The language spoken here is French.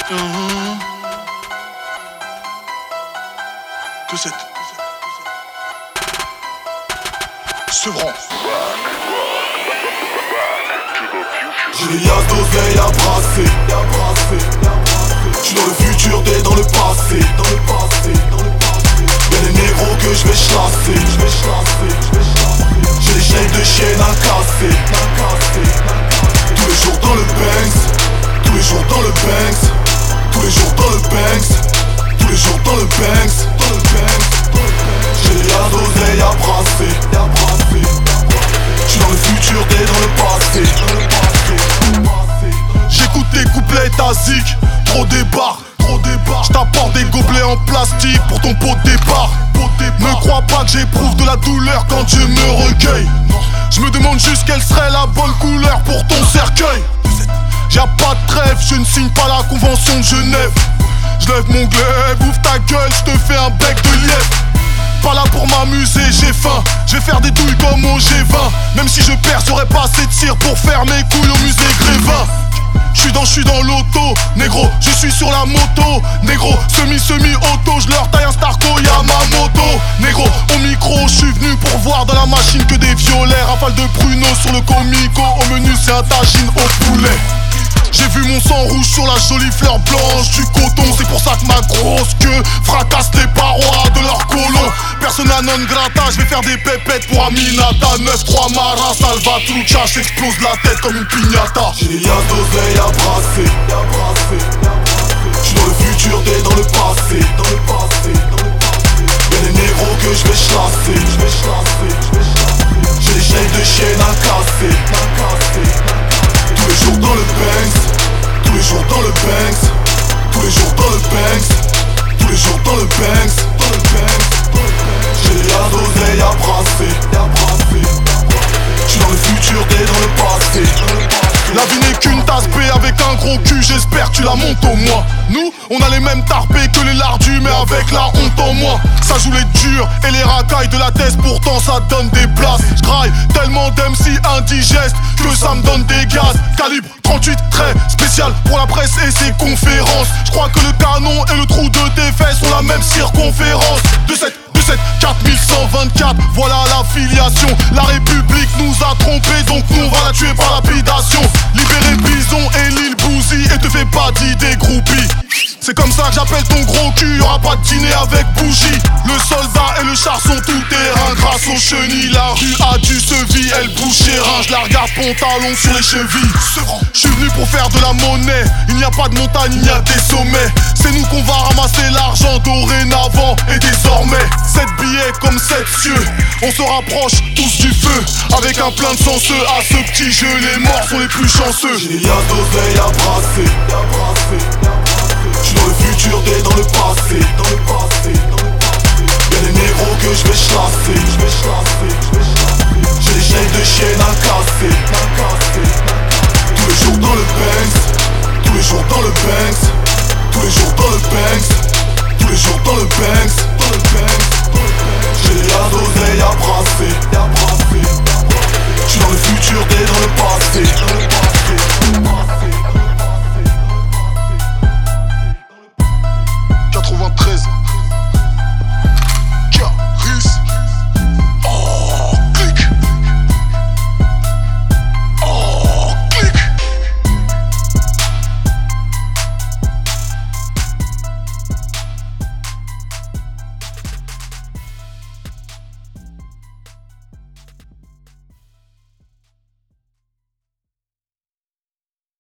De cette Sevran. J'ai des liasses d'oseille à brasser. J'suis dans le futur, t'es dans le passé. Y'a des négros que j'vais chasser. J'ai des chaînes de chiennes à casser. Tous les jours dans le Banks. Tous les jours dans le Banks. Tous les jours dans le Banks. Tous les jours dans le Banks. J'ai des liasses d'oseille à brasser. J'suis dans le futur, t'es dans le passé. J'écoute tes couplets tasiques, trop débarque. J't'apporte des gobelets en plastique pour ton pot de départ. Ne crois pas que j'éprouve de la douleur quand je me recueille. Je me demande juste quelle serait la bonne couleur pour ton cercueil. Y'a pas de trêve, je ne signe pas la convention de Genève. J'lève mon glaive, ouvre ta gueule, j'te fais un bec de lièvre. Pas là pour m'amuser, j'ai faim. Je vais faire des douilles comme au G20. Même si je perds, j'aurais pas assez de cire pour faire mes couilles au musée Grévin. J'suis dans l'auto, négro, je suis sur la moto. Négro, semi-auto, j'leur taille un Starco, y'a ma moto. Négro, au micro, j'suis venu pour voir dans la machine que des violets. Rafale de pruneaux sur le comico, au menu c'est un tagine au poulet. J'ai vu mon sang rouge sur la jolie fleur blanche du coton. C'est pour ça que ma grosse queue fracasse les parois de leur colon. Persona non grata, je vais faire des pépettes pour Aminata. 9-3 Marin, Salvatrucha, j'explose la tête comme une piñata. J'ai des liasses d'oseille à brasser. J'suis dans le futur, t'es dans le passé. Y'a des négros que j'vais chasser. J'ai des chaînes de chiennes à casser. Tous les jours dans le Banks. Tous les jours dans le Banks. Tous les jours dans le Banks. Tous les jours dans le Banks. J'ai des liasses d'oseille à brasser. J'suis dans le futur, t'es dans le passé. La vie n'est qu'une tasse B avec un gros cul, j'espère que tu la montes au moins. Nous, on a les mêmes tarpés que les lardus, mais avec la honte en moins. Ça joue les durs et les racailles de la thèse, pourtant ça donne des places. J'graille tellement d'MC indigestes que ça me donne des gaz. Calibre 38, très spécial pour la presse et ses conférences. J'crois que le canon et le trou de tes fesses ont la même circonférence. De cette 4124, voilà la filiation. La République nous a trompés, donc nous on va la tuer par lapidation. Libérer Bison et Lil Bouzy et te fais pas d'idées groupies. C'est comme ça que j'appelle ton gros cul, y'aura pas de dîner avec bougie. Le soldat et le char sont tout terrain, grâce aux chenilles. La rue a du sevi, elle bouge chez rein. Je la regarde pantalon sur les chevilles. J'suis venu pour faire de la monnaie. Il n'y a pas de montagne, il y a des sommets. C'est nous qu'on va ramasser l'argent dorénavant et désormais. 7 billets comme 7 cieux. On se rapproche tous du feu. Avec un plein de chanceux à ce petit jeu, les morts sont les plus chanceux. J'ai des liasses d'oseille à brasser. J'suis dans le futur, t'es dans le passé. Y'a des négros que j'vais chasser. J'ai des chaînes de chiennes à casser.